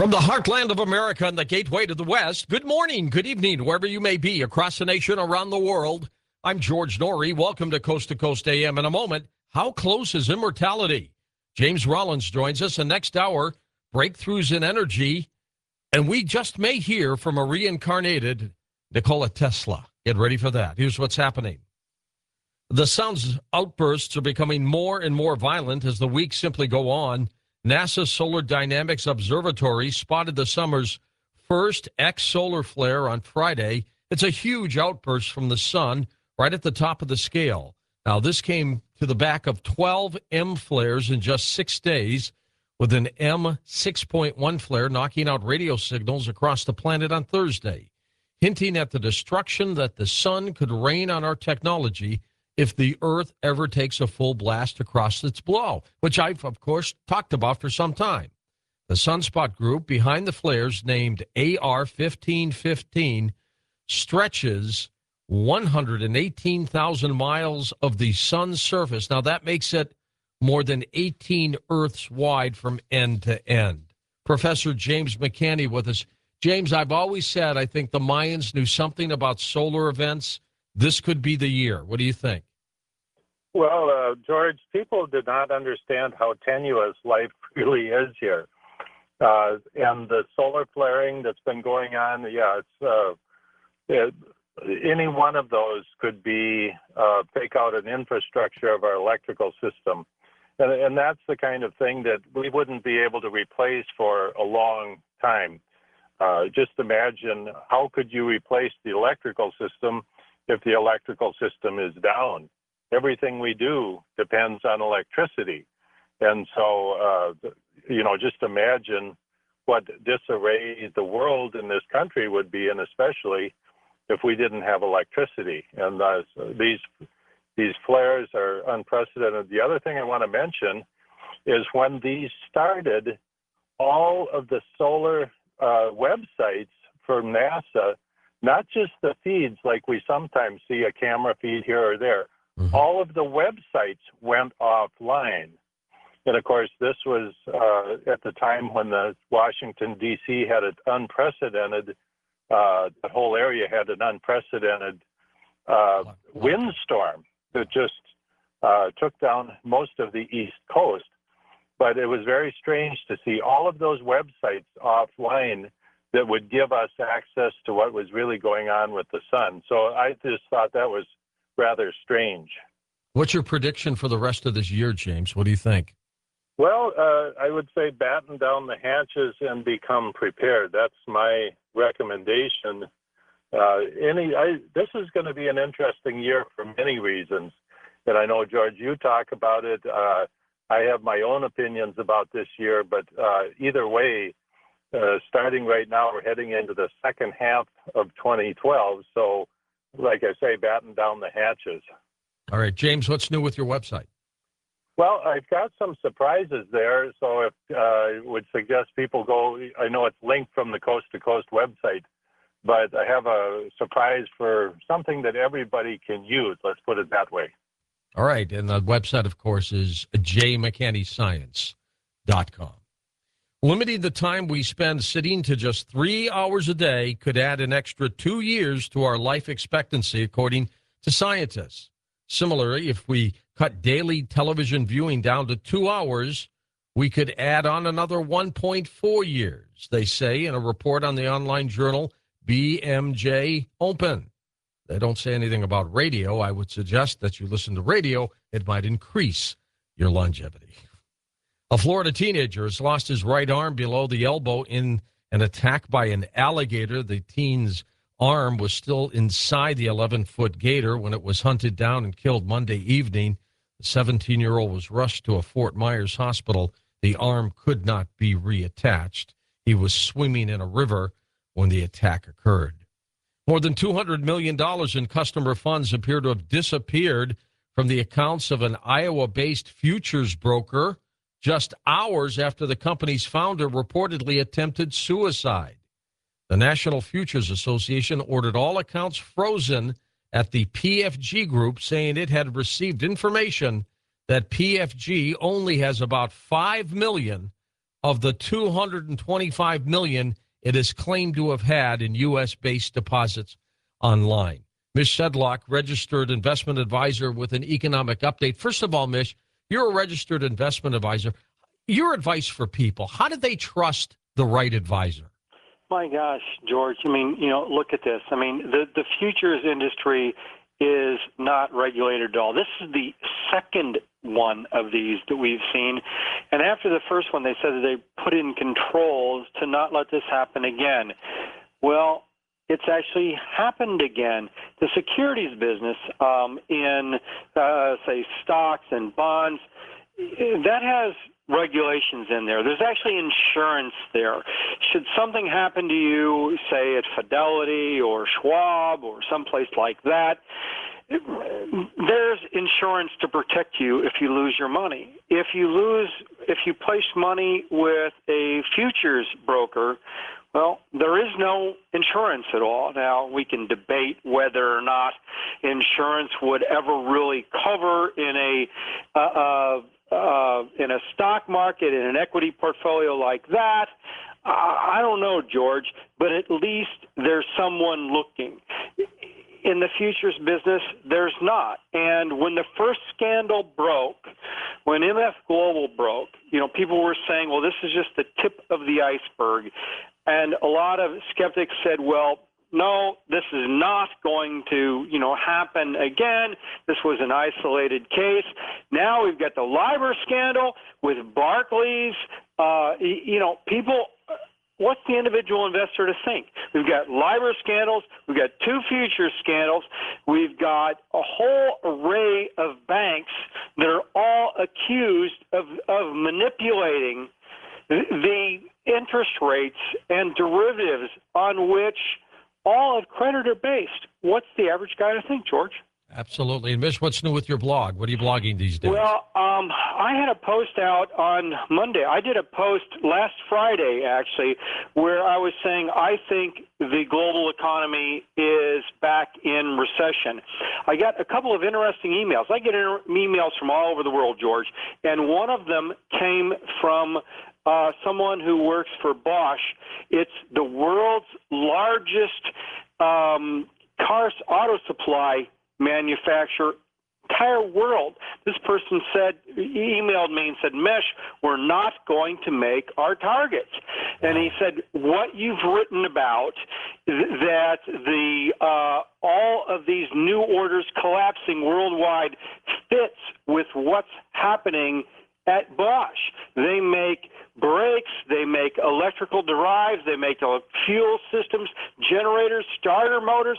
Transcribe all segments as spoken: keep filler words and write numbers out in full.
From the heartland of America and the gateway to the West, good morning, good evening, wherever you may be across the nation, around the world. I'm George Norrie. Welcome to Coast to Coast A M. In a moment, how close is immortality? James Rollins joins us. And next hour, breakthroughs in energy. And we just may hear from a reincarnated Nikola Tesla. Get ready for that. Here's what's happening. The sun's outbursts are becoming more and more violent as the weeks simply go on. NASA's Solar Dynamics Observatory spotted the summer's first X-solar flare on Friday. It's a huge outburst from the sun right at the top of the scale. Now, this came to the back of twelve M flares in just six days, with an M six point one flare knocking out radio signals across the planet on Thursday, hinting at the destruction that the sun could rain on our technology if the Earth ever takes a full blast across its blow, which I've, of course, talked about for some time. The Sunspot Group behind the flares, named A R fifteen fifteen, stretches one hundred eighteen thousand miles of the sun's surface. Now, that makes it more than eighteen Earths wide from end to end. Professor James McCanney with us. James, I've always said I think the Mayans knew something about solar events. This could be the year. What do you think? Well, uh, George, people did not understand how tenuous life really is here. Uh, and the solar flaring that's been going on, yeah, it's uh, it, any one of those could be uh, take out an infrastructure of our electrical system. And, and that's the kind of thing that we wouldn't be able to replace for a long time. Uh, just imagine, how could you replace the electrical system if the electrical system is down? Everything we do depends on electricity. And so, uh, you know, just imagine what disarray the world in this country would be in, especially if we didn't have electricity. And uh, these these flares are unprecedented. The other thing I want to mention is when these started, all of the solar uh, websites for NASA, not just the feeds like we sometimes see a camera feed here or there, mm-hmm. all of the websites went offline. And of course, this was uh, at the time when the Washington, D C had an unprecedented, uh, the whole area had an unprecedented uh, windstorm that just uh, took down most of the East Coast. But it was very strange to see all of those websites offline that would give us access to what was really going on with the sun. So I just thought that was rather strange. What's your prediction for the rest of this year, James? What do you think? Well, uh, I would say batten down the hatches and become prepared. That's my recommendation. Uh, any, I, this is going to be an interesting year for many reasons. And I know, George, you talk about it. Uh, I have my own opinions about this year, but uh, either way, uh, starting right now, we're heading into the second half of twenty twelve. So, like I say, batten down the hatches. All right, James, what's new with your website? Well, I've got some surprises there, so if uh, I would suggest people go, I know it's linked from the Coast to Coast website, but I have a surprise for something that everybody can use, let's put it that way. All right, and the website, of course, is j mccanny science dot com. Limiting the time we spend sitting to just three hours a day could add an extra two years to our life expectancy, according to scientists. Similarly, if we cut daily television viewing down to two hours, we could add on another one point four years, they say in a report on the online journal B M J Open. They don't say anything about radio. I would suggest that you listen to radio. It might increase your longevity. A Florida teenager has lost his right arm below the elbow in an attack by an alligator. The teen's arm was still inside the eleven-foot gator when it was hunted down and killed Monday evening. The seventeen-year-old was rushed to a Fort Myers hospital. The arm could not be reattached. He was swimming in a river when the attack occurred. More than two hundred million dollars in customer funds appear to have disappeared from the accounts of an Iowa-based futures broker just hours after the company's founder reportedly attempted suicide. The National Futures Association ordered all accounts frozen at the P F G Group, saying it had received information that P F G only has about five million dollars of the two hundred twenty-five million dollars it is claimed to have had in U S-based deposits online. Mish Sedlock, registered investment advisor with an economic update. First of all, Mish, you're a registered investment advisor. Your advice for people, how do they trust the right advisor? My gosh, George, I mean, you know, look at this. I mean, the, the futures industry is not regulated at all. This is the second one of these that we've seen. And after the first one, they said that they put in controls to not let this happen again. Well, it's actually happened again. The securities business um, in, uh, say, stocks and bonds, that has regulations in there. There's actually insurance there. Should something happen to you, say at Fidelity or Schwab or someplace like that, there's insurance to protect you if you lose your money. If you lose, if you place money with a futures broker, well, there is no insurance at all. Now, we can debate whether or not insurance would ever really cover in a uh, uh, uh, in a stock market, in an equity portfolio like that. Uh, I don't know, George, but at least there's someone looking. In the futures business, there's not. And when the first scandal broke, when M F Global broke, you know, people were saying, well, this is just the tip of the iceberg. And a lot of skeptics said, well, no, this is not going to, you know, happen again. This was an isolated case. Now we've got the LIBOR scandal with Barclays. Uh, you know, people, what's the individual investor to think? We've got LIBOR scandals. We've got two futures scandals. We've got a whole array of banks that are all accused of, of manipulating the interest rates and derivatives on which all of credit are based. What's the average guy to think, George? Absolutely. And Mish, what's new with your blog? What are you blogging these days? Well, um, I had a post out on Monday. I did a post last Friday, actually, where I was saying I think the global economy is back in recession. I got a couple of interesting emails. I get emails from all over the world, George, and one of them came from uh, someone who works for Bosch. It's the world's largest um, car auto supply manufacturer, entire world. This person said, emailed me and said, Mish, we're not going to make our targets. And he said, what you've written about, that the uh, all of these new orders collapsing worldwide fits with what's happening at Bosch. They make brakes, they make electrical drives, they make fuel systems, generators, starter motors.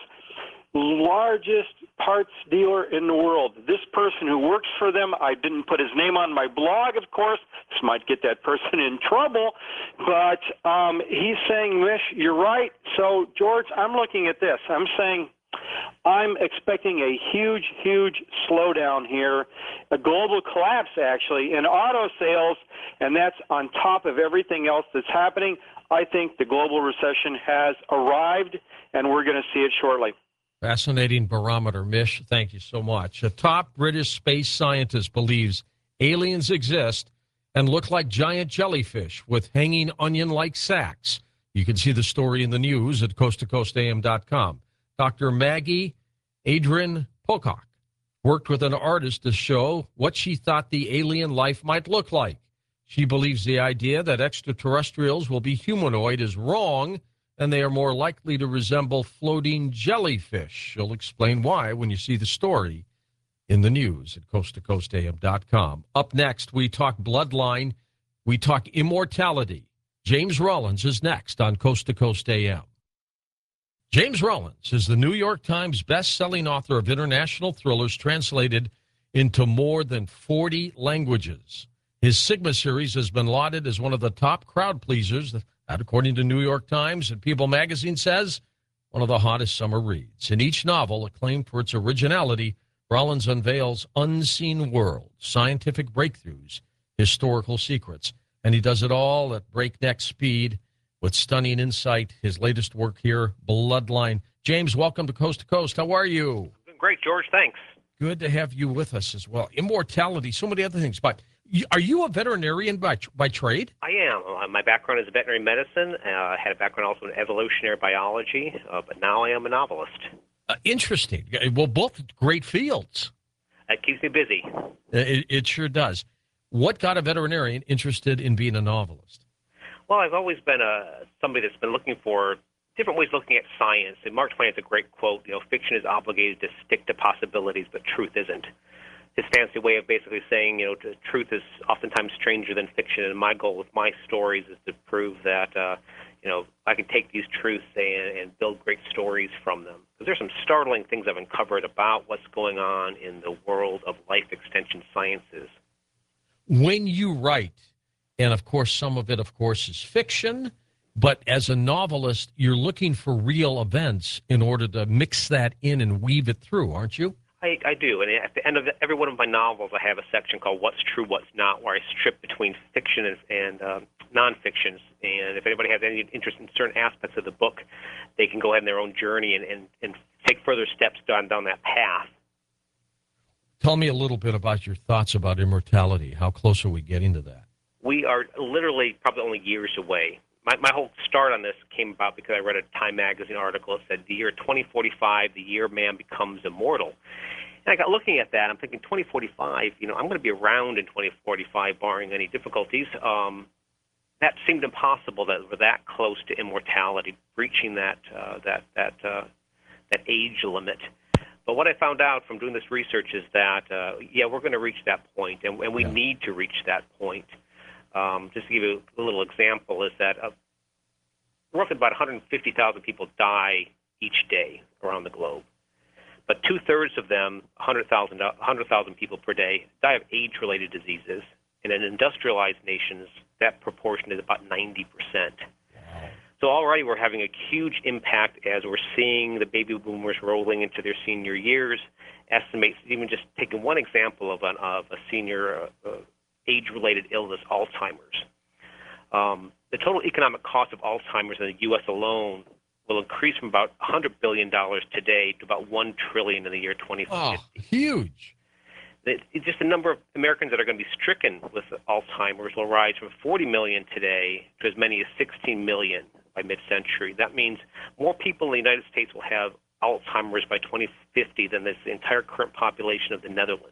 Largest parts dealer in the world. This person who works for them, I didn't put his name on my blog, of course. This might get that person in trouble, but um, he's saying, Mish, you're right. So, George, I'm looking at this. I'm saying I'm expecting a huge, huge slowdown here, a global collapse, actually, in auto sales, and that's on top of everything else that's happening. I think the global recession has arrived, and we're going to see it shortly. Fascinating barometer, Mish. Thank you so much. A top British space scientist believes aliens exist and look like giant jellyfish with hanging onion-like sacks. You can see the story in the news at coast to coast a m dot com. Doctor Maggie Adrian Pocock worked with an artist to show what she thought the alien life might look like. She believes the idea that extraterrestrials will be humanoid is wrong, and they are more likely to resemble floating jellyfish. She'll explain why when you see the story in the news at coast to coast a m dot com. Up next, we talk bloodline. We talk immortality. James Rollins is next on Coast to Coast A M. James Rollins is the New York Times best-selling author of international thrillers translated into more than forty languages. His Sigma series has been lauded as one of the top crowd pleasers, that according to New York Times, and People magazine says one of the hottest summer reads. In each novel, acclaimed for its originality, Rollins unveils unseen worlds, scientific breakthroughs, historical secrets, and he does it all at breakneck speed with stunning insight. His latest work here, Bloodline. James, welcome to Coast to Coast. How are you? Great, George. Thanks. Good to have you with us as well. Immortality, so many other things, but You- Are you a veterinarian by by trade? I am. Uh, my background is veterinary medicine. Uh, I had a background also in evolutionary biology, uh, but now I am a novelist. Uh, interesting. Well, both great fields. That keeps me busy. Uh, It, it sure does. What got a veterinarian interested in being a novelist? Well, I've always been a somebody that's been looking for different ways of looking at science. And Mark Twain has a great quote, you know, fiction is obligated to stick to possibilities, but truth isn't. His fancy way of basically saying, you know, the truth is oftentimes stranger than fiction. And my goal with my stories is to prove that, uh, you know, I can take these truths and, and build great stories from them. Because there's some startling things I've uncovered about what's going on in the world of life extension sciences. When you write, and of course, some of it, of course, is fiction, but as a novelist, you're looking for real events in order to mix that in and weave it through, aren't you? I, I do, and at the end of every one of my novels, I have a section called "What's True, What's Not," where I strip between fiction and, and uh, nonfiction. And if anybody has any interest in certain aspects of the book, they can go ahead on their own journey and, and, and take further steps down down that path. Tell me a little bit about your thoughts about immortality. How close are we getting to that? We are literally probably only years away. My, my whole start on this came about because I read a Time magazine article that said the year twenty forty-five, the year man becomes immortal. And I got looking at that. I'm thinking twenty forty-five, you know, I'm going to be around in twenty forty-five, barring any difficulties. Um, that seemed impossible that we're that close to immortality, breaching that uh, that that uh, that age limit. But what I found out from doing this research is that, uh, yeah, we're going to reach that point, and, and we Yeah. need to reach that point. Um, just to give you a little example, is that uh, roughly about one hundred fifty thousand people die each day around the globe. But two-thirds of them, one hundred thousand one hundred thousand people per day, die of age-related diseases. And in industrialized nations, that proportion is about ninety percent. So already we're having a huge impact as we're seeing the baby boomers rolling into their senior years. Estimates, even just taking one example of, an, of a senior uh, uh, age-related illness, Alzheimer's. Um, the total economic cost of Alzheimer's in the U S alone will increase from about one hundred billion dollars today to about one trillion dollars in the year twenty fifty. Oh, huge. It, it, just the number of Americans that are going to be stricken with Alzheimer's will rise from forty million today to as many as sixteen million by mid-century. That means more people in the United States will have Alzheimer's by twenty fifty than this, the entire current population of the Netherlands.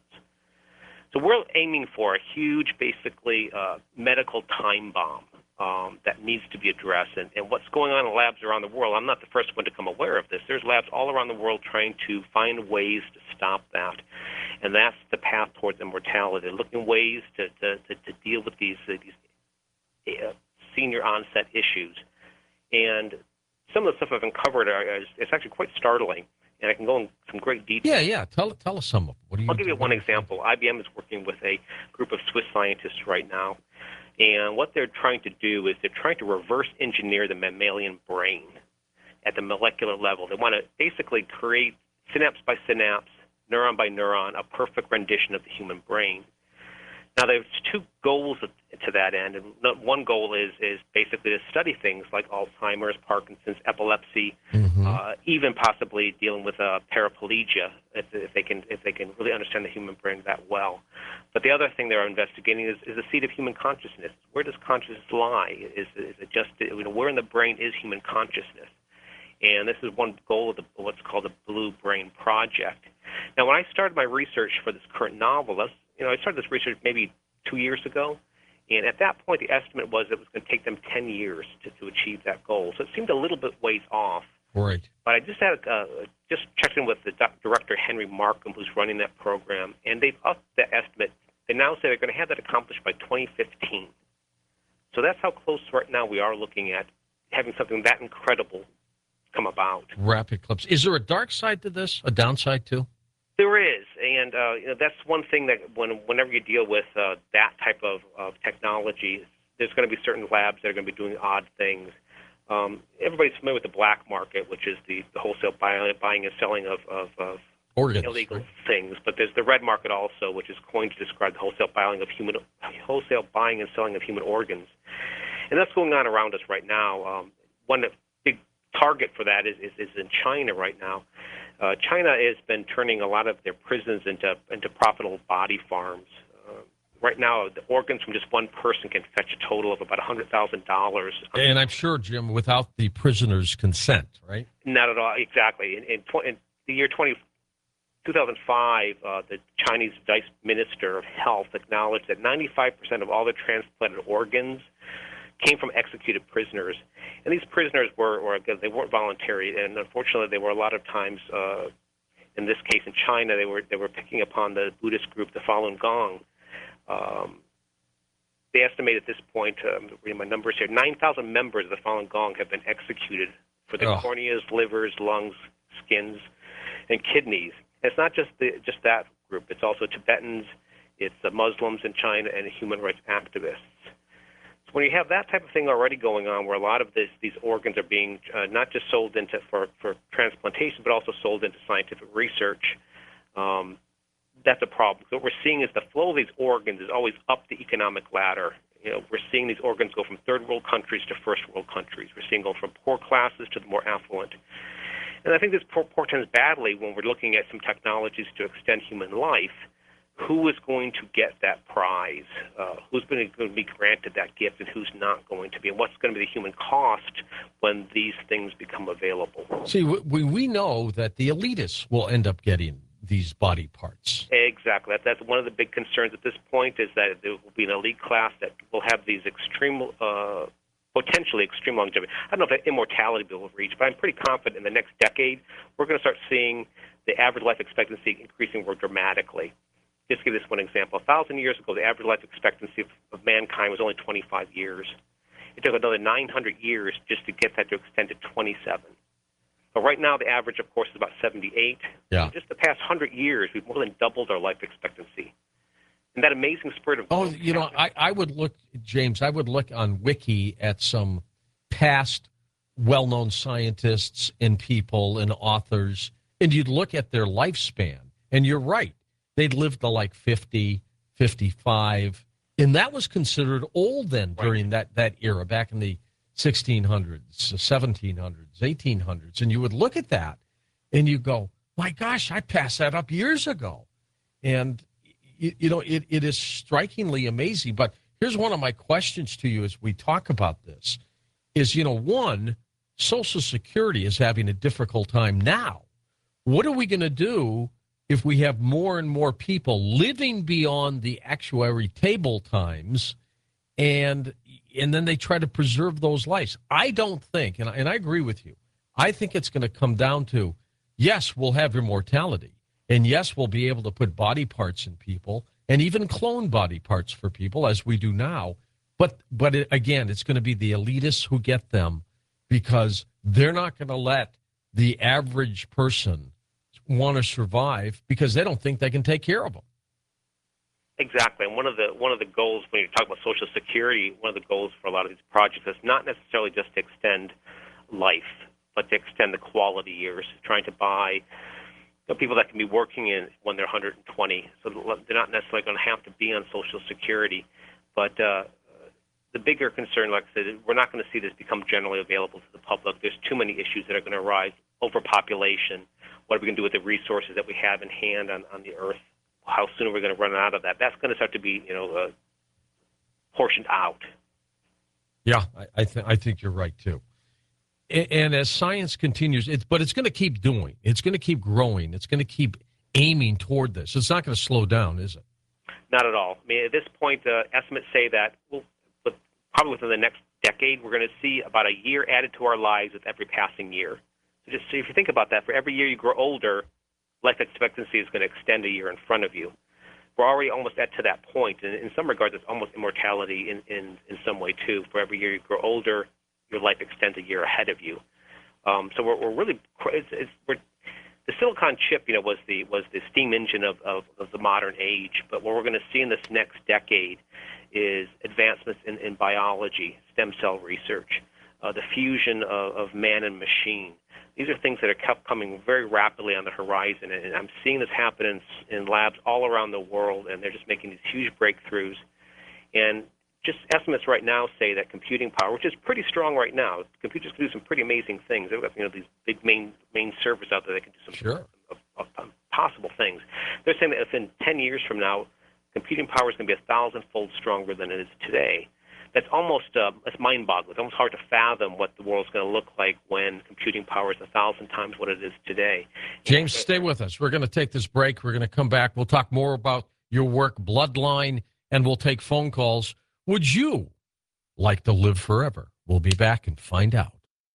So we're aiming for a huge, basically, uh, medical time bomb um, that needs to be addressed. And, and what's going on in labs around the world, I'm not the first one to come aware of this. There's labs all around the world trying to find ways to stop that. And that's the path towards immortality, looking ways to, to, to, to deal with these, uh, these uh, senior onset issues. And some of the stuff I've uncovered are, is, it's actually quite startling. And I can go in some great detail. Yeah, yeah. Tell tell us some of them. What do you I'll give you do? one example. I B M is working with a group of Swiss scientists right now, and what they're trying to do is they're trying to reverse engineer the mammalian brain at the molecular level. They want to basically create synapse by synapse, neuron by neuron, a perfect rendition of the human brain. Now, there's two goals to that end, and one goal is is basically to study things like Alzheimer's, Parkinson's, epilepsy, Mhm. uh, even possibly dealing with uh, paraplegia, if, if they can if they can really understand the human brain that well. But the other thing they're investigating is, is the seat of human consciousness. Where does consciousness lie? Is, is it just, you know, where in the brain is human consciousness? And this is one goal of the, what's called the Blue Brain Project. Now, when I started my research for this current novel, that's, you know, I started this research maybe two years ago, and at that point, the estimate was it was going to take them ten years to, to achieve that goal. So it seemed a little bit ways off. Right. But I just had uh, just checked in with the doc- director, Henry Markham, who's running that program, and they've upped the estimate. They now say they're going to have that accomplished by twenty fifteen. So that's how close right now we are looking at having something that incredible come about. Rapid clips. Is there a dark side to this? A downside too? There is, and uh, you know, that's one thing that when, whenever you deal with uh, that type of, of technology, there's going to be certain labs that are going to be doing odd things. Um, everybody's familiar with the black market, which is the, the wholesale buy, buying and selling of, of, of Organs. illegal Right? things. But there's the red market also, which is coined to describe the wholesale buying of human wholesale buying and selling of human organs, and that's going on around us right now. Um, one big target for that is, is, is in China right now. Uh, China has been turning a lot of their prisons into into profitable body farms. Uh, right now, the organs from just one person can fetch a total of about one hundred thousand dollars. And I'm sure, Jim, without the prisoner's consent, right? Not at all, exactly. In, in, tw- in the year twenty, two thousand five, uh, the Chinese Vice Minister of Health acknowledged that ninety-five percent of all the transplanted organs came from executed prisoners. And these prisoners were, or again, they weren't voluntary, and unfortunately, they were a lot of times, uh, in this case in China, they were they were picking upon the Buddhist group, the Falun Gong. Um, they estimate at this point, um, reading my numbers here, nine thousand members of the Falun Gong have been executed for their Oh. corneas, livers, lungs, skins, and kidneys. And it's not just the just that group. It's also Tibetans, it's the Muslims in China, and human rights activists. So when you have that type of thing already going on, where a lot of this, these organs are being uh, not just sold into for, for transplantation, but also sold into scientific research, um, that's a problem. So what we're seeing is the flow of these organs is always up the economic ladder. You know, we're seeing these organs go from third world countries to first world countries. We're seeing go from poor classes to the more affluent. And I think this portends badly when we're looking at some technologies to extend human life. Who is going to get that prize? Uh, who's going to be granted that gift and who's not going to be? And what's going to be the human cost when these things become available? See, we, we know that the elitists will end up getting these body parts. Exactly. That, that's one of the big concerns at this point, is that there will be an elite class that will have these extreme, uh, potentially extreme longevity. I don't know if that immortality will reach, but I'm pretty confident in the next decade we're going to start seeing the average life expectancy increasing more dramatically. Just to give this one example. A thousand years ago, the average life expectancy of, of mankind was only twenty-five years. It took another nine hundred years just to get that to extend to twenty-seven. But right now, the average, of course, is about seventy-eight. Yeah. In just the past one hundred years, we've more than doubled our life expectancy. And that amazing spirit of... Oh, you know, I, I would look, James, I would look on Wiki at some past well-known scientists and people and authors, and you'd look at their lifespan, and you're right. They'd lived to like fifty, fifty-five, and that was considered old then during Right. that, that era, back in the sixteen hundreds, seventeen hundreds, eighteen hundreds. And you would look at that and you go, my gosh, I passed that up years ago. And, you, you know, it, it is strikingly amazing. But here's one of my questions to you as we talk about this is, you know, one, Social Security is having a difficult time now. What are we going to do if we have more and more people living beyond the actuary table times, and and then they try to preserve those lives? I don't think, and I, and I agree with you, I think it's going to come down to, yes, we'll have immortality, and yes, we'll be able to put body parts in people, and even clone body parts for people, as we do now. But, but it, again, it's going to be the elitists who get them, because they're not going to let the average person want to survive, because they don't think they can take care of them. Exactly. And one of the one of the goals when you talk about Social Security, one of the goals for a lot of these projects is not necessarily just to extend life, but to extend the quality years, trying to buy you know, people that can be working in when they're one hundred twenty. So they're not necessarily going to have to be on Social Security. But uh, the bigger concern, like I said, we're not going to see this become generally available to the public. There's too many issues that are going to arise. Overpopulation. What are we going to do with the resources that we have in hand on, on the earth? How soon are we going to run out of that? That's going to start to be, you know, uh, portioned out. Yeah, I, I, th- I think you're right, too. And, and as science continues, it's, but it's going to keep doing. It's going to keep growing. It's going to keep aiming toward this. It's not going to slow down, is it? Not at all. I mean, at this point, uh, estimates say that well, but probably within the next decade, we're going to see about a year added to our lives with every passing year. So just so if you think about that, for every year you grow older, life expectancy is going to extend a year in front of you. We're already almost at to that point, and in some regards, it's almost immortality in, in, in some way too. For every year you grow older, your life extends a year ahead of you. Um, so we're, we're really it's, it's, we're, the silicon chip, you know, was the was the steam engine of, of, of the modern age. But what we're going to see in this next decade is advancements in, in biology, stem cell research, uh, the fusion of, of man and machine. These are things that are kept coming very rapidly on the horizon, and I'm seeing this happen in, in labs all around the world, and they're just making these huge breakthroughs. And just estimates right now say that computing power, which is pretty strong right now, computers can do some pretty amazing things. They've got, you know, these big main main servers out there that can do some Sure. of, of, of possible things. They're saying that within ten years from now, computing power is going to be a thousand-fold stronger than it is today. That's almost uh, that's mind-boggling. It's almost hard to fathom what the world's going to look like when computing power is a thousand times what it is today. James, stay with us. We're going to take this break. We're going to come back. We'll talk more about your work, Bloodline, and we'll take phone calls. Would you like to live forever? We'll be back and find out.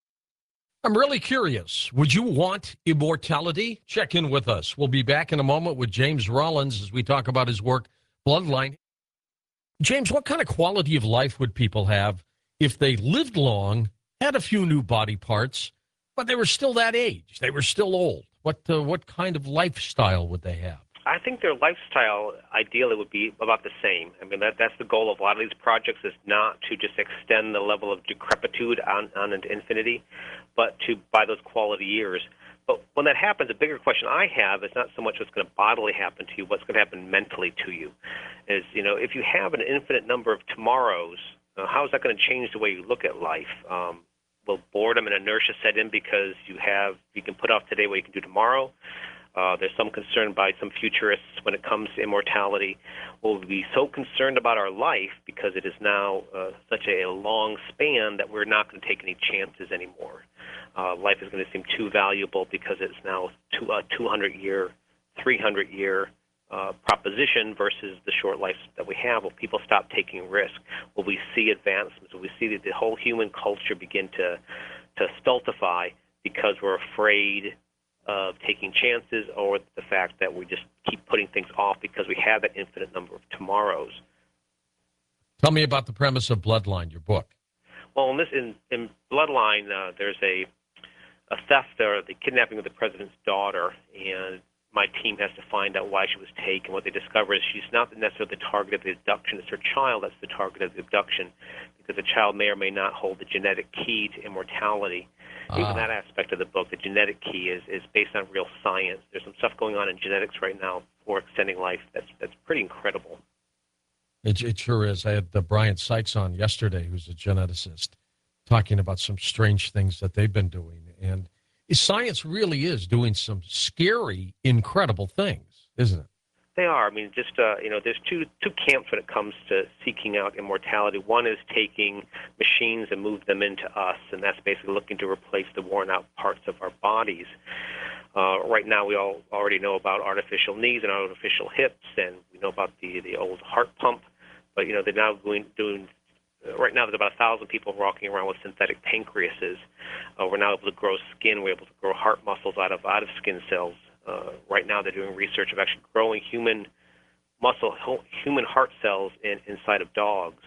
I'm really curious. Would you want immortality? Check in with us. We'll be back in a moment with James Rollins as we talk about his work, Bloodline. James, what kind of quality of life would people have if they lived long, had a few new body parts, but they were still that age? They were still old. What uh, what kind of lifestyle would they have? I think their lifestyle ideally would be about the same. I mean, that that's the goal of a lot of these projects, is not to just extend the level of decrepitude on, on into infinity, but to buy those quality years. But when that happens, a bigger question I have is not so much what's going to bodily happen to you, what's going to happen mentally to you. Is, you know, if you have an infinite number of tomorrows, uh, how is that going to change the way you look at life? Um, will boredom and inertia set in because you have you can put off today what you can do tomorrow? Uh, there's some concern by some futurists when it comes to immortality. Will we be so concerned about our life because it is now uh, such a long span that we're not going to take any chances anymore? Uh, life is going to seem too valuable because it's now two, a two hundred year, three hundred year uh, proposition versus the short life that we have. Will people stop taking risks? Will we see advancements? Will we see that the whole human culture begin to, to stultify because we're afraid of taking chances, or the fact that we just keep putting things off because we have that infinite number of tomorrows? Tell me about the premise of Bloodline, your book. Well, in this in, in Bloodline, uh, there's a a theft or the kidnapping of the president's daughter, and my team has to find out why she was taken. What they discover is she's not necessarily the target of the abduction. It's her child that's the target of the abduction, because the child may or may not hold the genetic key to immortality. Ah. Even that aspect of the book, the genetic key, is, is based on real science. There's some stuff going on in genetics right now for extending life that's that's pretty incredible. It, it sure is. I had the Brian Sykes on yesterday, who's a geneticist, talking about some strange things that they've been doing. And science really is doing some scary, incredible things, isn't it? They are. I mean, just, uh, you know, there's two two camps when it comes to seeking out immortality. One is taking machines and move them into us, and that's basically looking to replace the worn-out parts of our bodies. Uh, right now, we all already know about artificial knees and artificial hips, and we know about the, the old heart pump. But, you know, they're now going, doing, uh, right now there's about a thousand people walking around with synthetic pancreases. Uh, we're now able to grow skin. We're able to grow heart muscles out of out of skin cells. Uh, right now, they're doing research of actually growing human muscle, human heart cells in, inside of dogs.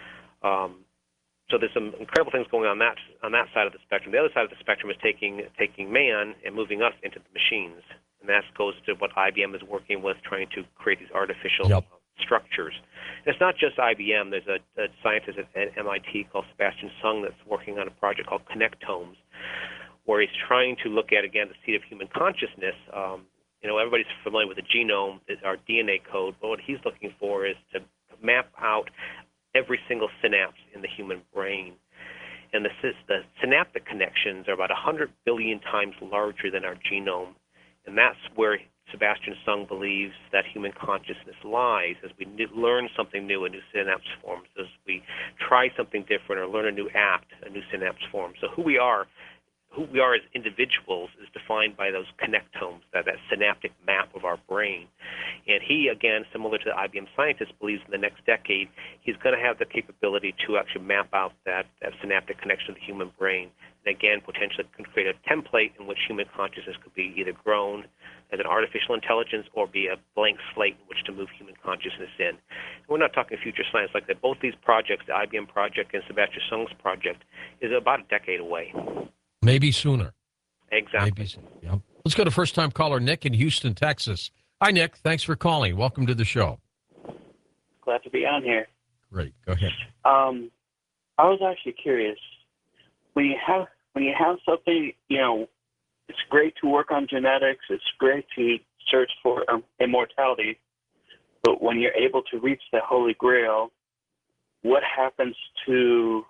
Um, so there's some incredible things going on that on that side of the spectrum. The other side of the spectrum is taking taking man and moving us into the machines, and that goes to what I B M is working with, trying to create these artificial Yep. uh, structures. And it's not just I B M. There's a, a scientist at M I T called Sebastian Sung that's working on a project called Connectomes, where he's trying to look at, again, the seat of human consciousness. Um, you know, everybody's familiar with the genome, our D N A code, but what he's looking for is to map out every single synapse in the human brain. And the, the synaptic connections are about one hundred billion times larger than our genome. And that's where Sebastian Sung believes that human consciousness lies. As we learn something new, a new synapse forms. As we try something different or learn a new act, a new synapse forms. So who we are Who we are as individuals is defined by those connectomes, that, that synaptic map of our brain. And he, again, similar to the I B M scientist, believes in the next decade he's going to have the capability to actually map out that, that synaptic connection to the human brain. And again, potentially can create a template in which human consciousness could be either grown as an artificial intelligence or be a blank slate in which to move human consciousness in. And we're not talking future science like that. Both these projects, the I B M project and Sebastian Sung's project, is about a decade away. Maybe sooner. Exactly. Maybe sooner. Yep. Let's go to first-time caller Nick in Houston, Texas. Hi, Nick. Thanks for calling. Welcome to the show. Glad to be on here. Great. Go ahead. Um, I was actually curious. When you have when you have something, you know, it's great to work on genetics. It's great to search for um, immortality. But when you're able to reach the Holy Grail, what happens to,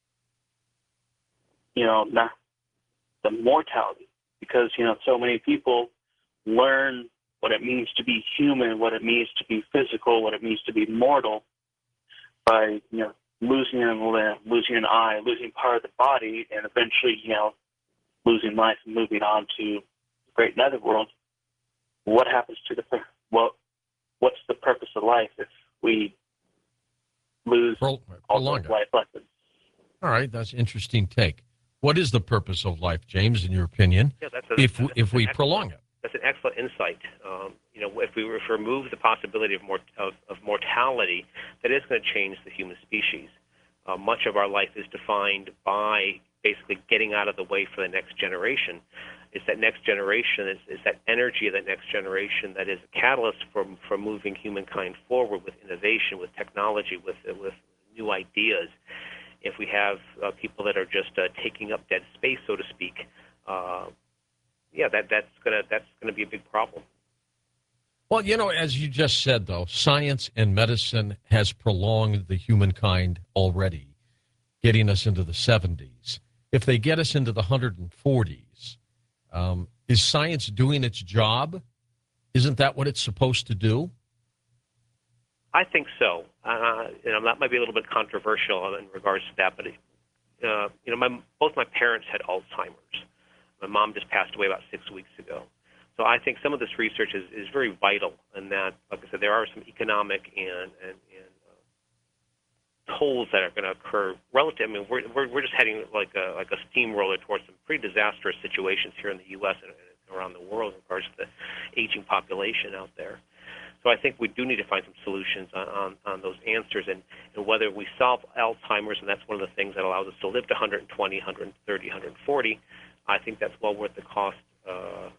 you know, not the mortality? Because, you know, so many people learn what it means to be human, what it means to be physical, what it means to be mortal by, you know, losing a limb, losing an eye, losing part of the body, and eventually, you know, losing life and moving on to the great netherworld. What happens to the, well, what's the purpose of life if we lose Pro- all prolong those it. life lessons? All right, that's an interesting take. What is the purpose of life, James, in your opinion, Yeah, that's a, if that's if an we excellent- prolong it? That's an excellent insight. Um, you know, if we were to remove the possibility of, mort- of, of mortality, that is going to change the human species. Uh, much of our life is defined by basically getting out of the way for the next generation. It's that next generation, is, is that energy of that next generation that is a catalyst for, for moving humankind forward with innovation, with technology, with, with new ideas. If we have uh, people that are just uh, taking up dead space, so to speak, uh, yeah, that, that's gonna that's gonna be a big problem. Well, you know, as you just said, though, science and medicine has prolonged the humankind already, getting us into the seventies. If they get us into the one hundred forties, um, is science doing its job? Isn't that what it's supposed to do? I think so. Uh, you know, that might be a little bit controversial in regards to that, but uh, you know, my, both my parents had Alzheimer's. My mom just passed away about six weeks ago. So I think some of this research is, is very vital in that, like I said, there are some economic and, and, and uh, tolls that are going to occur relative. I mean, we're, we're, we're just heading like a, like a steamroller towards some pretty disastrous situations here in the U S and, and around the world in regards to the aging population out there. So I think we do need to find some solutions on, on, on those answers, and, and whether we solve Alzheimer's, and that's one of the things that allows us to live to one hundred twenty, one hundred thirty, one hundred forty, I think that's well worth the cost uh,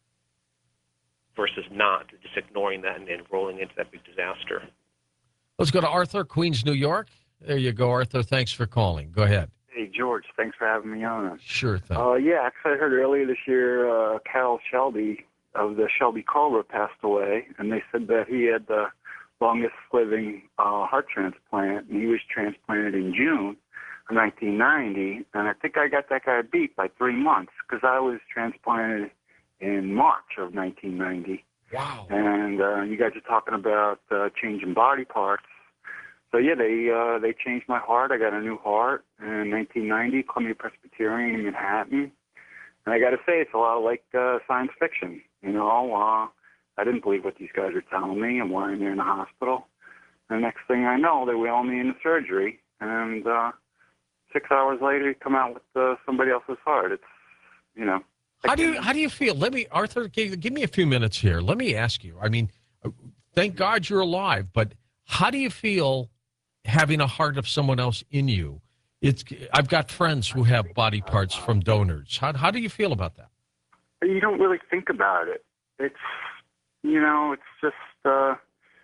versus not, just ignoring that and, and rolling into that big disaster. Let's go to Arthur, Queens, New York. There you go, Arthur. Thanks for calling. Go ahead. Hey, George, thanks for having me on. Sure thing. Uh, yeah, actually, I heard earlier this year uh, Cal Shelby of the Shelby Cobra passed away, and they said that he had the longest living uh, heart transplant, and he was transplanted in June of nineteen ninety, and I think I got that guy beat by three months because I was transplanted in March of nineteen ninety. Wow. And uh, you guys are talking about uh, changing body parts. So yeah, they uh, they changed my heart. I got a new heart in nineteen ninety, Columbia Presbyterian in Manhattan. And I got to say, it's a lot like uh, science fiction. You know, uh, I didn't believe what these guys were telling me. I'm lying there in the hospital. And the next thing I know, they wheel me into surgery. And uh, six hours later, you come out with uh, somebody else's heart. It's, you know. How do you how do you feel? Let me, Arthur, give, give me a few minutes here. Let me ask you. I mean, thank God you're alive, but how do you feel having a heart of someone else in you? It's I've got friends who have body parts from donors. How how do you feel about that? You don't really think about it. It's, you know, it's just uh,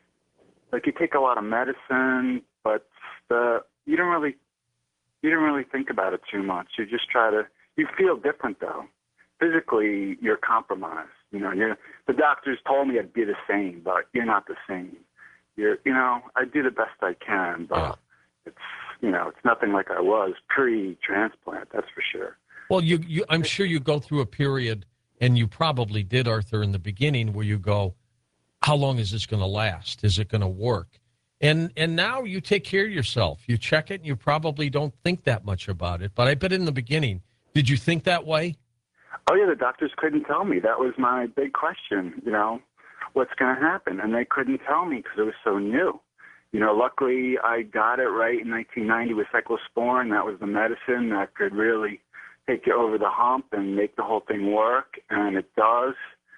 like you take a lot of medicine, but uh, you don't really you don't really think about it too much. You just try to. You feel different though. Physically, you're compromised. You know, you're, the doctors told me I'd be the same, but you're not the same. You're, you know, I do the best I can, but Yeah. it's, you know, it's nothing like I was pre-transplant. That's for sure. Well, you, you I'm sure you go through a period, and you probably did, Arthur, in the beginning, where you go, how long is this going to last? Is it going to work? And and now you take care of yourself. You check it, and you probably don't think that much about it. But I bet in the beginning, did you think that way? Oh, yeah, the doctors couldn't tell me. That was my big question, you know, what's going to happen? And they couldn't tell me because it was so new. You know, luckily I got it right in nineteen ninety with cyclosporin. That was the medicine that could really take you over the hump and make the whole thing work, and it does.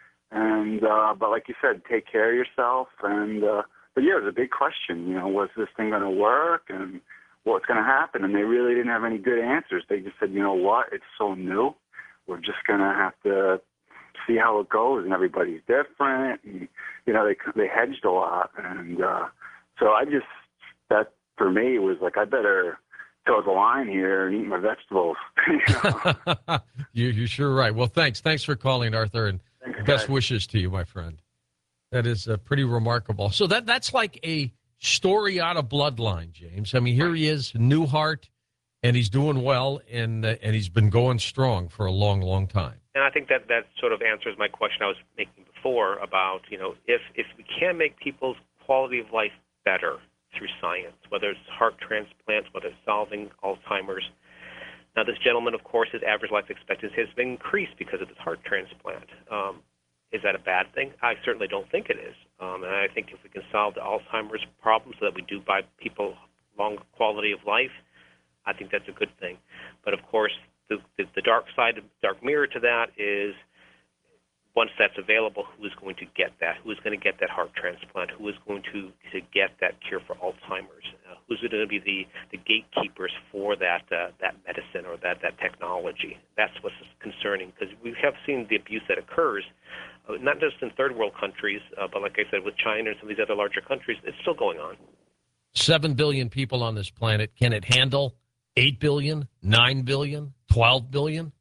And uh, but like you said, take care of yourself. And uh, but yeah, it was a big question. You know, was this thing going to work, and what's going to happen? And they really didn't have any good answers. They just said, you know what, it's so new. We're just going to have to see how it goes, and everybody's different. And, you know, they they hedged a lot, and uh, so I just that for me was like I better toe the line here and eat my vegetables. You know? you, you're sure right. Well, thanks. Thanks for calling, Arthur, and Thanks, best guys. wishes to you, my friend. That is uh, pretty remarkable. So that that's like a story out of Bloodline, James. I mean, here he is, new heart, and he's doing well, and uh, and he's been going strong for a long, long time. And I think that that sort of answers my question I was making before. before about, you know, if, if we can make people's quality of life better through science, whether it's heart transplants, whether it's solving Alzheimer's. Now, this gentleman, of course, his average life expectancy has been increased because of his heart transplant. Um, is that a bad thing? I certainly don't think it is. Um, and I think if we can solve the Alzheimer's problem so that we do buy people long quality of life, I think that's a good thing. But, of course, the, the, the dark side, the dark mirror to that is once that's available, who is going to get that? Who is going to get that heart transplant? Who is going to, to get that cure for Alzheimer's? Uh, who's going to be the, the gatekeepers for that uh, that medicine or that, that technology? That's what's concerning, because we have seen the abuse that occurs, uh, not just in third world countries, uh, but like I said, with China and some of these other larger countries, it's still going on. Seven billion people on this planet. Can it handle eight billion, nine billion, twelve billion?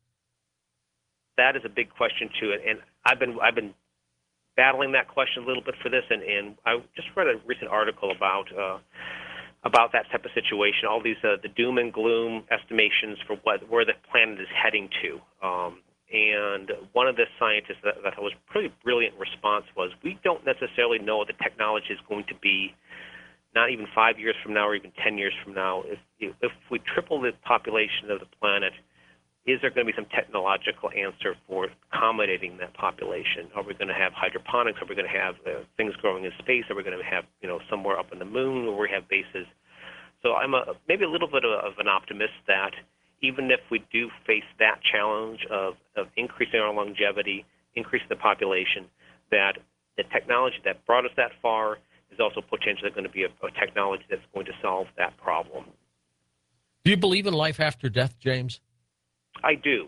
That is a big question too, and I've been I've been battling that question a little bit for this, and, and I just read a recent article about uh, about that type of situation. All these uh, the doom and gloom estimations for what where the planet is heading to, um, and one of the scientists that, that was pretty brilliant response was, we don't necessarily know what the technology is going to be, not even five years from now or even ten years from now. If if we triple the population of the planet, is there going to be some technological answer for accommodating that population? Are we going to have hydroponics? Are we going to have uh, things growing in space? Are we going to have, you know, somewhere up in the moon where we have bases? So I'm a, maybe a little bit of, of an optimist that even if we do face that challenge of, of increasing our longevity, increasing the population, that the technology that brought us that far is also potentially going to be a, a technology that's going to solve that problem. Do you believe in life after death, James? I do.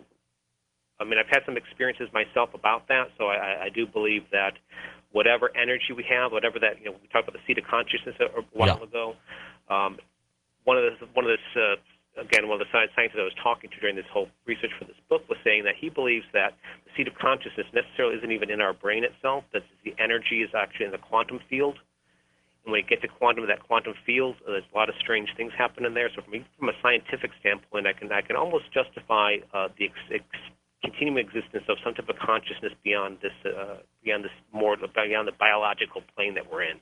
I mean, I've had some experiences myself about that, so I, I do believe that whatever energy we have, whatever that, you know, we talked about the seat of consciousness a, a while yeah. ago. Um, one of the, one of this, uh, again, one of the scientists I was talking to during this whole research for this book was saying that he believes that the seat of consciousness necessarily isn't even in our brain itself, that the energy is actually in the quantum field. And when you get to quantum, that quantum field, uh, there's a lot of strange things happen in there. So from, from a scientific standpoint, I can I can almost justify uh, the ex, ex, continuing existence of some type of consciousness beyond this uh, beyond this more beyond the biological plane that we're in.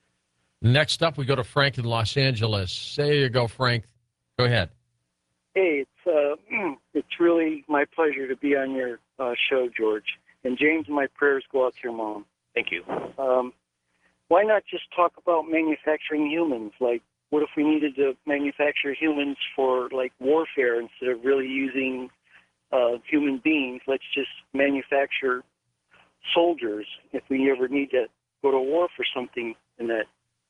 Next up, we go to Frank in Los Angeles. There you go, Frank. Go ahead. Hey, it's uh, it's really my pleasure to be on your uh, show, George. And James, my prayers go out to your mom. Thank you. Um, why not just talk about manufacturing humans? Like, what if we needed to manufacture humans for, like, warfare instead of really using uh, human beings? Let's just manufacture soldiers if we ever need to go to war for something in that.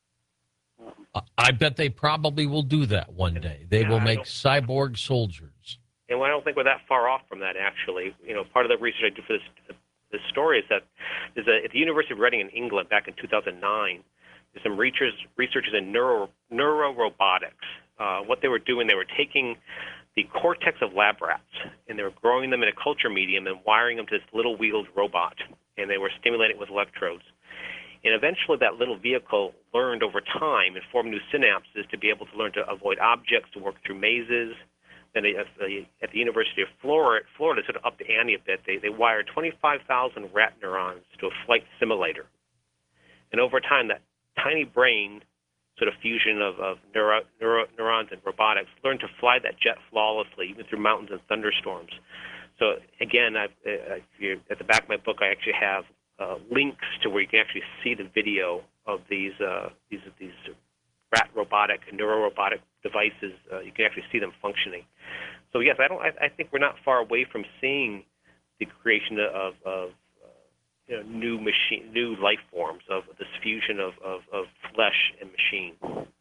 Um, I bet they probably will do that one day. They yeah, will make cyborg soldiers. And I don't think we're that far off from that, actually. You know, part of the research I do for this this story is that is that at the University of Reading in England back in two thousand nine, there's some researchers, researchers in neuro, neurorobotics. Uh, what they were doing, they were taking the cortex of lab rats, and they were growing them in a culture medium and wiring them to this little wheeled robot, and they were stimulating it with electrodes. And eventually that little vehicle learned over time and formed new synapses to be able to learn to avoid objects, to work through mazes. Then at the, at the University of Florida, Florida sort of upped the ante a bit. They, they wired twenty-five thousand rat neurons to a flight simulator. And over time, that tiny brain sort of fusion of, of neuro, neuro, neurons and robotics learned to fly that jet flawlessly, even through mountains and thunderstorms. So again, I've, uh, if you're, at the back of my book, I actually have uh, links to where you can actually see the video of these uh, these these rat robotic and neurorobotic devices. Uh, you can actually see them functioning. So yes, I don't. I, I think we're not far away from seeing the creation of, of uh, you know, new machine, new life forms, of this fusion of, of, of flesh and machine.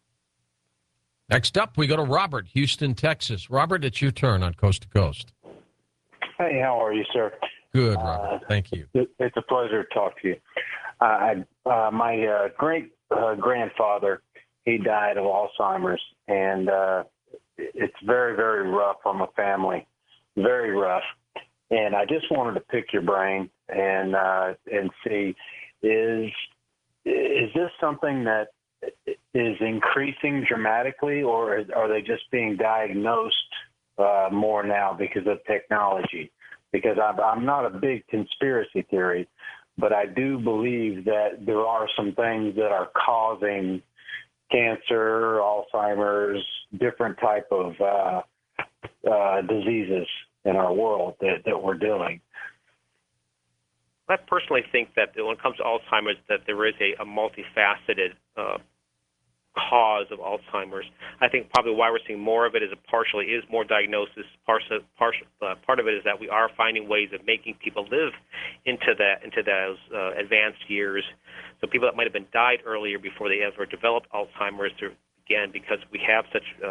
Next up, we go to Robert, Houston, Texas. Robert, it's your turn on Coast to Coast. Hey, how are you, sir? Good, Robert. Uh, Thank you. It's a pleasure to talk to you. Uh, I, uh, my uh, great uh, grandfather, he died of Alzheimer's, and uh, it's very, very rough on the family, very rough. And I just wanted to pick your brain and uh, and see, is is this something that is increasing dramatically, or are they just being diagnosed uh, more now because of technology? Because I'm, I'm not a big conspiracy theory, but I do believe that there are some things that are causing cancer, Alzheimer's, different type of uh, uh, diseases in our world that, that we're dealing. I personally think that when it comes to Alzheimer's, that there is a, a multifaceted uh, cause of Alzheimer's. I think probably why we're seeing more of it is it partially is more diagnosis. Partial, partial, uh, part of it is that we are finding ways of making people live into that into those uh, advanced years. So people that might have been died earlier before they ever developed Alzheimer's, again, because we have such uh,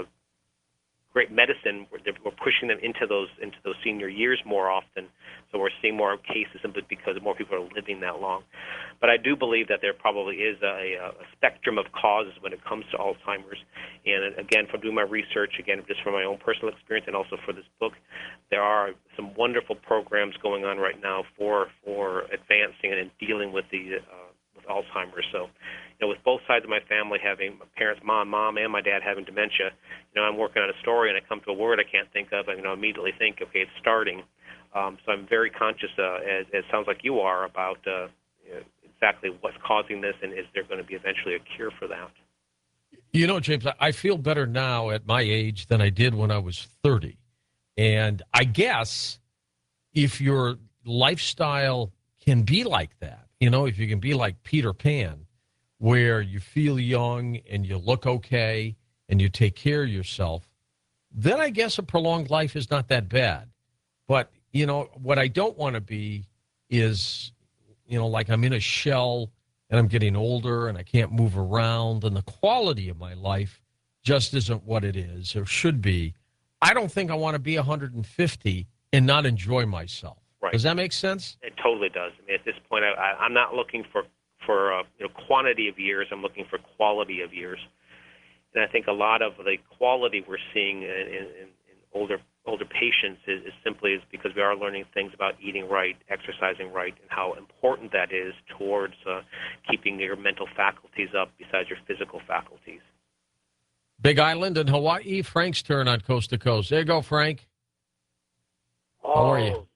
great medicine, we're, we're pushing them into those into those senior years more often. So we're seeing more cases simply because more people are living that long. But I do believe that there probably is a, a spectrum of causes when it comes to Alzheimer's. And again, from doing my research, again, just from my own personal experience and also for this book, there are some wonderful programs going on right now for for advancing and dealing with the uh, with Alzheimer's. So, you know, with both sides of my family having my parents, mom, mom, and my dad having dementia, you know, I'm working on a story and I come to a word I can't think of, and you know, immediately think, okay, it's starting. Um, so I'm very conscious, uh, as it sounds like you are, about uh, exactly what's causing this, and is there going to be eventually a cure for that? You know, James, I feel better now at my age than I did when I was thirty. And I guess if your lifestyle can be like that, you know, if you can be like Peter Pan, where you feel young and you look okay and you take care of yourself, then I guess a prolonged life is not that bad. But, you know, what I don't want to be is, you know, like I'm in a shell and I'm getting older and I can't move around and the quality of my life just isn't what it is or should be. I don't think I want to be one hundred fifty and not enjoy myself. Right. Does that make sense? It totally does. I mean, at this point, I, I, I'm not looking for, for uh, you know, quantity of years. I'm looking for quality of years. And I think a lot of the quality we're seeing in, in, in older older patients is, is simply is because we are learning things about eating right, exercising right, and how important that is towards uh, keeping your mental faculties up besides your physical faculties. Big Island in Hawaii, Frank's turn on Coast to Coast. There you go, Frank. How are you?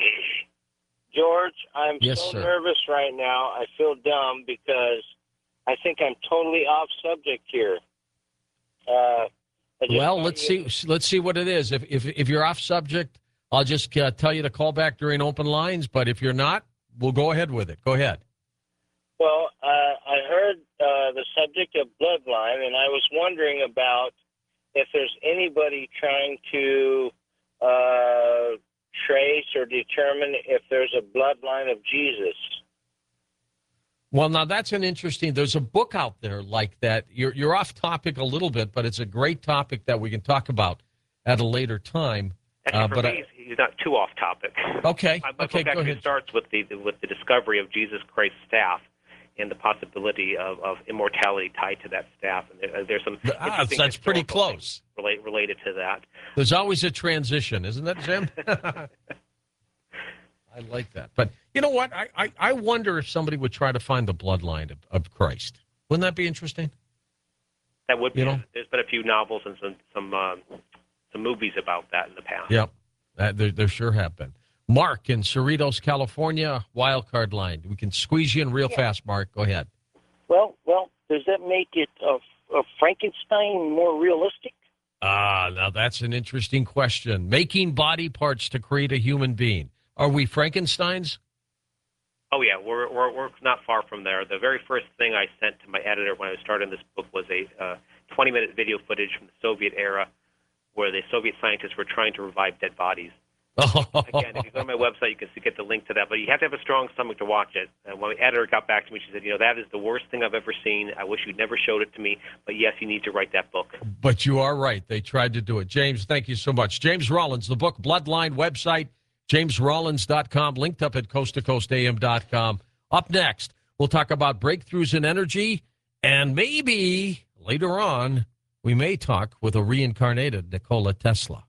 George, I'm Yes, so sir. nervous right now. I feel dumb because I think I'm totally off subject here. Uh, I just Well, thought let's you- see. Let's see what it is. If if if you're off subject, I'll just uh, tell you to call back during open lines. But if you're not, we'll go ahead with it. Go ahead. Well, uh, I heard uh, the subject of bloodline, and I was wondering about if there's anybody trying to uh, trace or determine if there's a bloodline of Jesus. Well, now that's an interesting. There's a book out there like that. You're you're off topic a little bit, but it's a great topic that we can talk about at a later time. Actually, Uh, for but me, I, he's he's not too off topic. okay, My, my okay, book go actually ahead. starts with the with the discovery of Jesus Christ's staff and the possibility of, of immortality tied to that staff. And there, there's some Ah, interesting that's pretty historical close. things relate, related to that. There's always a transition, isn't it, Jim? I like that. But you know what? I, I, I wonder if somebody would try to find the bloodline of, of Christ. Wouldn't that be interesting? That would be. You know? There's been a few novels and some some uh, some movies about that in the past. Yep. Uh, there, there sure have been. Mark in Cerritos, California, wild card line. We can squeeze you in real Yeah. fast, Mark. Go ahead. Well, well, does that make it a, a Frankenstein more realistic? Ah, now that's an interesting question. Making body parts to create a human being. Are we Frankensteins? Oh yeah, we're, we're we're not far from there. The very first thing I sent to my editor when I was starting this book was a uh, twenty minute video footage from the Soviet era, where the Soviet scientists were trying to revive dead bodies. Again, if you go to my website, you can see, get the link to that. But you have to have a strong stomach to watch it. And when the editor got back to me, she said, "You know, that is the worst thing I've ever seen. I wish you'd never showed it to me. But yes, you need to write that book." But you are right. They tried to do it. James, thank you so much. James Rollins, the book Bloodline, website, james rollins dot com, linked up at coast to coast a m dot com. Up next, we'll talk about breakthroughs in energy, and maybe later on, we may talk with a reincarnated Nikola Tesla.